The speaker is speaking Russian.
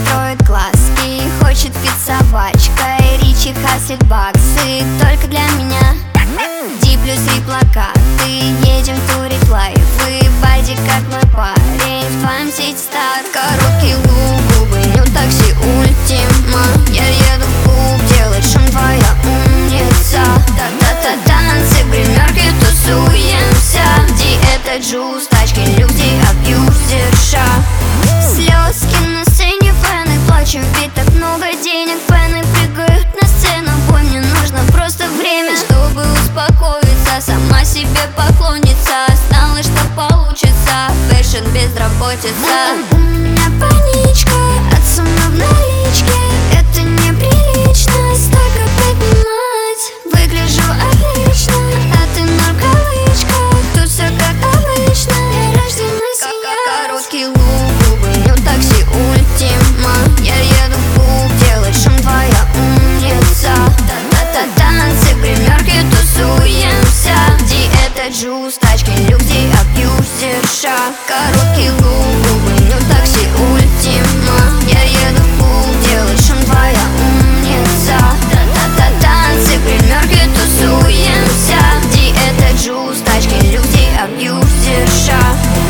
строит глазки, хочет пить собачкой. Ричи хаслит баксы только для меня. Ди плюс и плакаты, едем турить лайфы. Бади как мой парень, в твоем сеть стар. Короткий лук, губы, ню такси ультима. Я еду в клуб, делать шум, твоя умница. Та-та-та, танцы, гримерки, тусуемся. Ди это джуз, тачки, люди, абьюзерша. Слезки на сцене, фэны, плачем, ведь так много денег. Фэны прыгают на сцену, бой, мне нужно просто время, чтобы успокоиться, сама себе поклонница. Знала, что получится, фэшн, безработица. У меня паничка от суммы в наличке. Это неприлично столько поднимать. Выгляжу отлично, а ты нарколычка. Тут все как обычно, я рождена сиять. Короткий лук, губы, ню такси ультима. Я еду в клуб, делать шум, твоя умница. Та-та-та, танцы, гримерки, тусуемся. Ди это джуз, тачки, люди, абьюзерша. Короткий лук, губы, ню такси ультима. Я еду в клуб, делать шум, твоя умница. Та-та-та, танцы, гримерки, тусуемся. Ди это джуз, тачки, люди, абьюзерша.